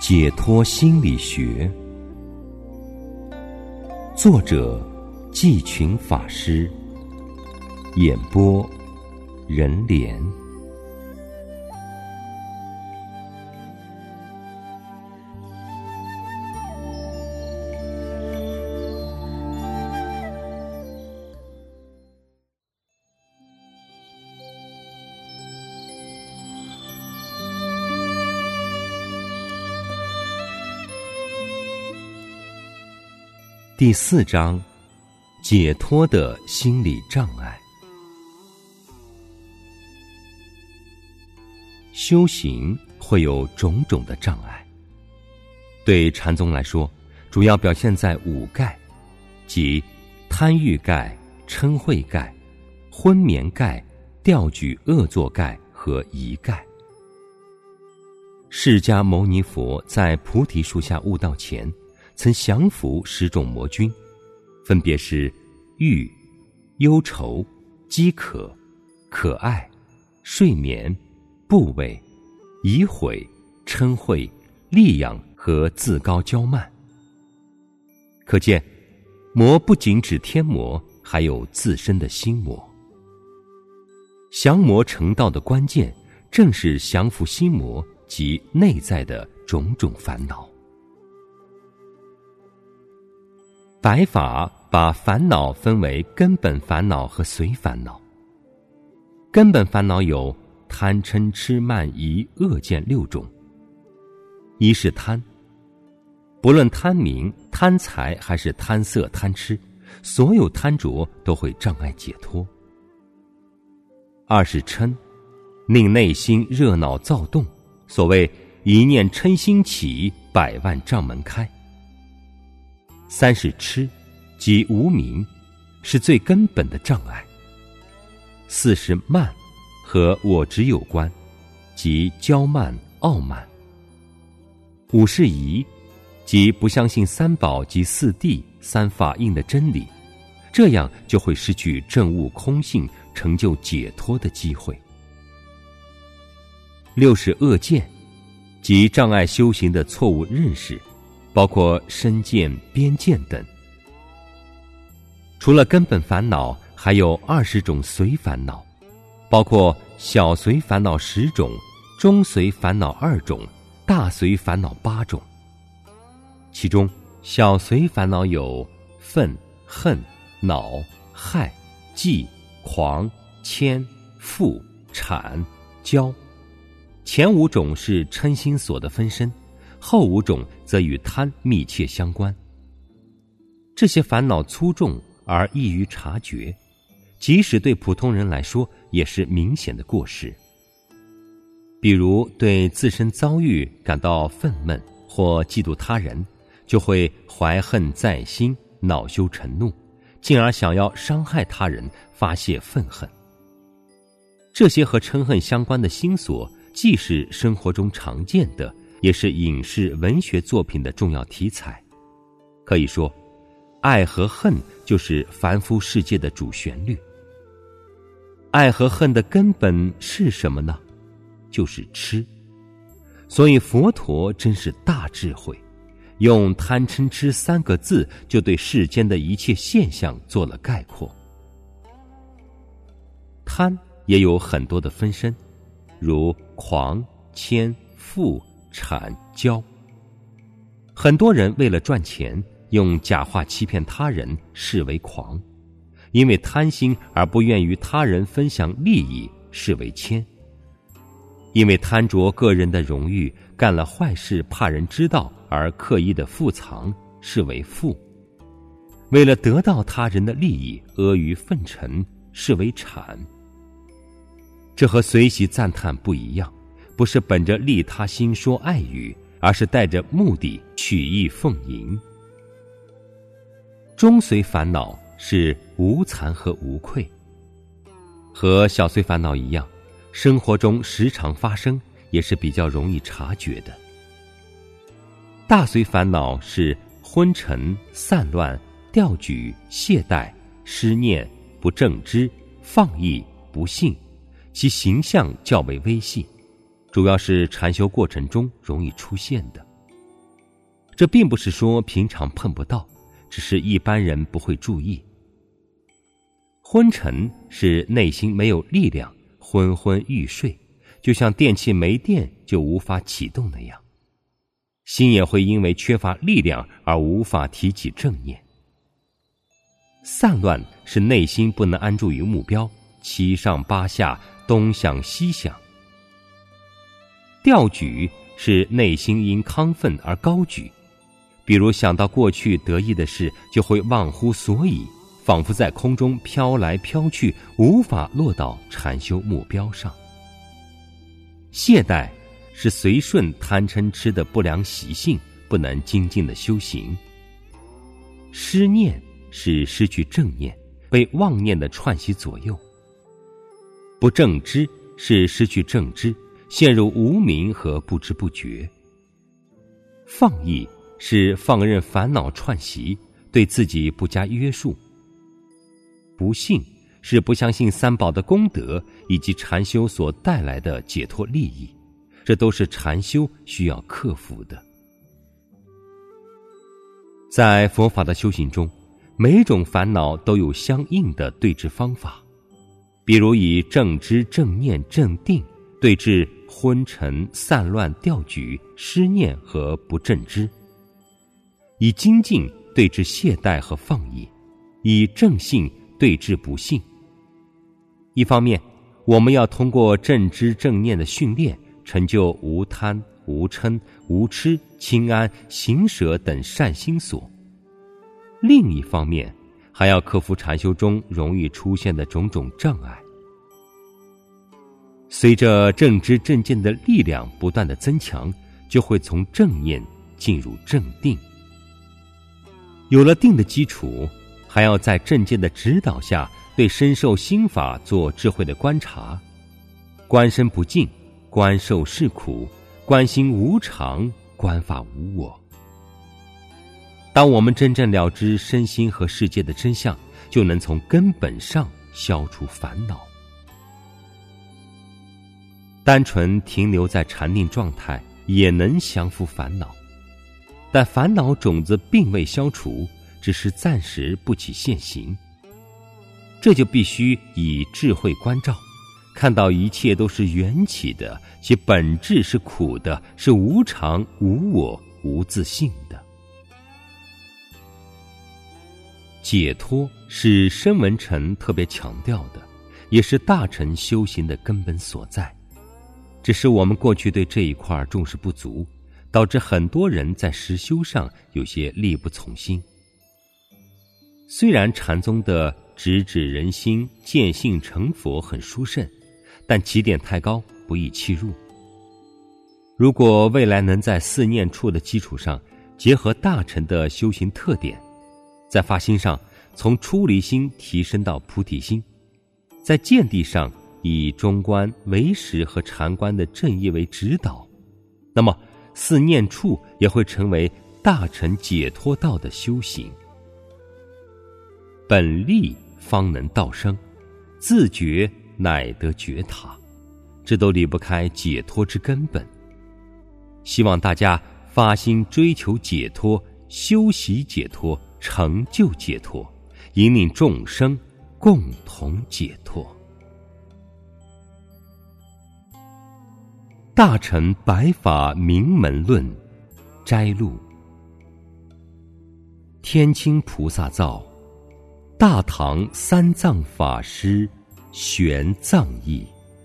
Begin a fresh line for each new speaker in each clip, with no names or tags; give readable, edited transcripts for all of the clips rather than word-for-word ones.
解脱心理学，作者季群法师，演播任莲。第4章，解脱的心理障碍。修行会有种种的障碍，对禅宗来说，主要表现在5盖，即贪欲盖、嗔恚盖、昏眠盖、调举恶作盖和疑盖。释迦牟尼佛在菩提树下悟道前，曾降服10种魔君，分别是欲、忧愁、饥渴、可爱、睡眠、部位、疑悔、嗔恚、力养和自高骄慢。可见魔不仅指天魔，还有自身的心魔。降魔成道的关键，正是降服心魔及内在的种种烦恼。白法把烦恼分为根本烦恼和随烦恼。根本烦恼有贪嗔痴慢疑恶见6种。一是贪，不论贪名、贪财还是贪色贪吃，所有贪着都会障碍解脱。2是嗔，令内心热闹躁动，所谓一念嗔心起，100万障门开。3是痴，即无明，是最根本的障碍。4是慢，和我执有关，即骄慢傲慢。5是疑，即不相信3宝及4谛3法印的真理，这样就会失去证悟空性成就解脱的机会。6是恶见，即障碍修行的错误认识，包括身见、边见等。除了根本烦恼，还有20种随烦恼，包括小随烦恼10种，中随烦恼2种，大随烦恼8种。其中小随烦恼有愤、恨、恼、害、忌、狂、谦、负、谄、骄。前5种是嗔心所的分身，后5种则与贪密切相关。这些烦恼粗重而易于察觉，即使对普通人来说也是明显的过失。比如对自身遭遇感到愤懑或嫉妒他人，就会怀恨在心，恼羞成怒，进而想要伤害他人，发泄愤恨。这些和嗔恨相关的心所，既是生活中常见的，也是影视文学作品的重要题材。可以说，爱和恨就是凡夫世界的主旋律。爱和恨的根本是什么呢？就是痴。所以佛陀真是大智慧，用贪嗔痴3个字就对世间的一切现象做了概括。贪也有很多的分身，如狂、谦、负、谄、骄。很多人为了赚钱，用假话欺骗他人，视为狂；因为贪心而不愿与他人分享利益，视为谦；因为贪着个人的荣誉，干了坏事怕人知道而刻意的覆藏，视为负；为了得到他人的利益，阿谀奉承，视为谄。这和随喜赞叹不一样，不是本着利他心说爱语，而是带着目的曲意奉迎。中随烦恼是无惭和无愧，和小随烦恼一样，生活中时常发生，也是比较容易察觉的。大随烦恼是昏沉、散乱、调举、懈怠、失念、不正知、放逸、不信，其形象较为微细，主要是禅修过程中容易出现的。 这并不是说平常碰不到，只是一般人不会注意。昏沉是内心没有力量，昏昏欲睡，就像电器没电就无法启动那样。心也会因为缺乏力量而无法提起正念。散乱是内心不能安住于目标，七上八下，东想西想。调举是内心因亢奋而高举，比如想到过去得意的事，就会忘乎所以，仿佛在空中飘来飘去，无法落到禅修目标上。懈怠是随顺贪嗔痴的不良习性，不能精进的修行。失念是失去正念，被妄念的串习左右。不正知是失去正知，陷入无明和不知不觉。放逸是放任烦恼串习，对自己不加约束。不信是不相信三宝的功德以及禅修所带来的解脱利益，这都是禅修需要克服的。在佛法的修行中，每种烦恼都有相应的对治方法，比如以正知、正念、正定对治昏沉、散乱、调举、失念和不正知，以精进对治懈怠和放逸，以正信对治不信。一方面，我们要通过正知正念的训练，成就无贪、无嗔、无痴、清安、行舍等善心所；另一方面，还要克服禅修中容易出现的种种障碍。随着正知正见的力量不断的增强，就会从正念进入正定。有了定的基础，还要在正见的指导下，对身受心法做智慧的观察，观身不净，观受是苦，观心无常，观法无我。当我们真正了知身心和世界的真相，就能从根本上消除烦恼。单纯停留在禅定状态也能降服烦恼，但烦恼种子并未消除，只是暂时不起现行。这就必须以智慧关照，看到一切都是缘起的，其本质是苦的，是无常、无我、无自性的。解脱是声闻乘特别强调的，也是大乘修行的根本所在。只是我们过去对这一块重视不足，导致很多人在实修上有些力不从心。虽然禅宗的直指人心、见性成佛很殊胜，但起点太高，不易契入。如果未来能在四念处的基础上结合大乘的修行特点，在发心上从出离心提升到菩提心，在见地上以中观、唯识和禅观的正义为指导，那么四念处也会成为大乘解脱道的修行。本立方能道生，自觉乃得觉他，这都离不开解脱之根本。希望大家发心追求解脱，修习解脱，成就解脱，引领众生共同解脱。大乘白法明门论摘录：天清菩萨造，大唐三藏法师玄藏义。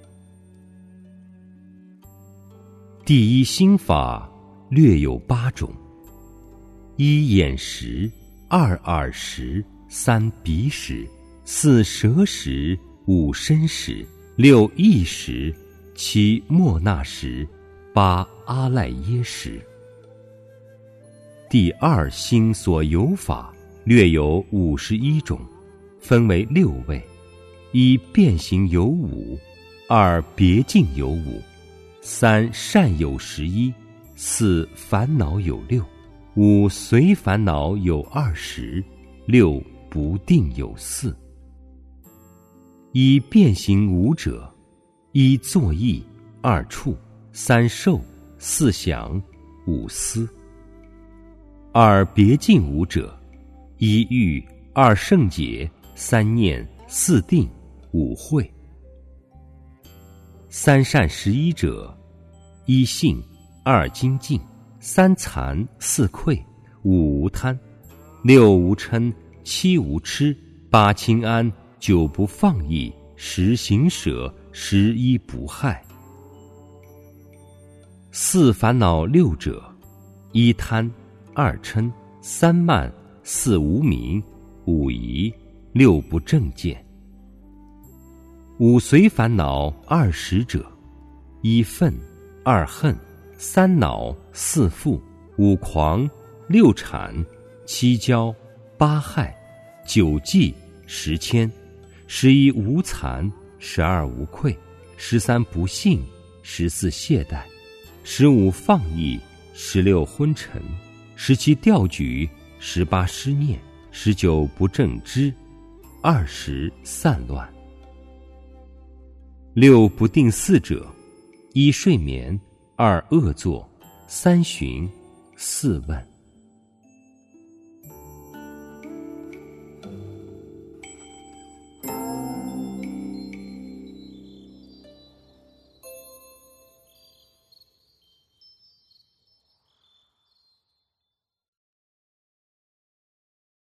第一心法略有8种：一眼识，二耳识，三鼻识，四舌识，五身识，六意识，七莫那识，八阿赖耶识。第二心所有法略有51种，分为6位：一变形有5，二别境有5，三善有11，四烦恼有6，五随烦恼有20，六不定有4。一变形5者：一作意，二处，三受，四想，五思。 二别尽无者，一欲，二圣解，三念，四定，五慧。三善11者，一信，二精进，三惭，四愧，五无贪，六无嗔，七无痴，八清安，九不放逸，十行舍，11不害。四烦恼6者，一贪，二嗔，三慢，四无明，五疑，六不正见。五随烦恼20者，一愤，二恨，三恼，四负，五狂，六谄，七骄，八害，九忌，十谦，11无惭，12无愧，13不信，14懈怠，15放逸，16昏沉，17掉举，18失念，19不正知，20散乱。六不定4者，一睡眠，二恶作，三寻，四问。